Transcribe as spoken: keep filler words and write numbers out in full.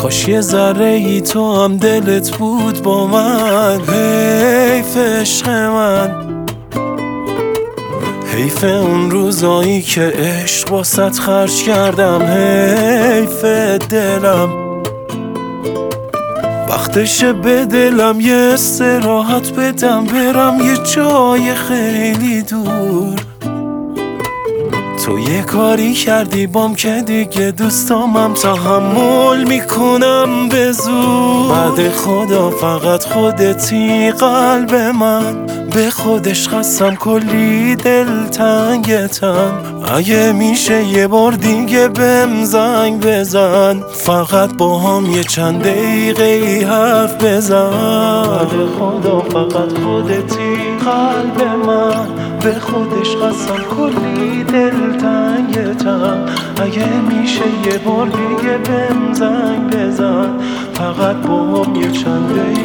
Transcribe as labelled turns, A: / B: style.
A: کاش یه ذره ای تو هم دلت بود با من. حیف عشق من، حیف اون روزایی که عشق واسط خرج کردم. حیف دلم، وقتشه به دلم یه استراحت بدم، برم یه جای خیلی دور. تو یه کاری کردی بام که دیگه دوستامم تحمل میکنم به زور. بعد خدا فقط خودتی قلب من، به خودش خستم کلی دل تنگتم. اگه میشه یه بار دیگه بهم زنگ بزن، فقط با هم یه چند دقیقه ای حرف بزن. بعد خدا فقط خودتی قلب من، به خودش خستم کلی دل تنگتم. اگه میشه یه بار دیگه بهم زنگ بزن، فقط با هم یه چند دقیقه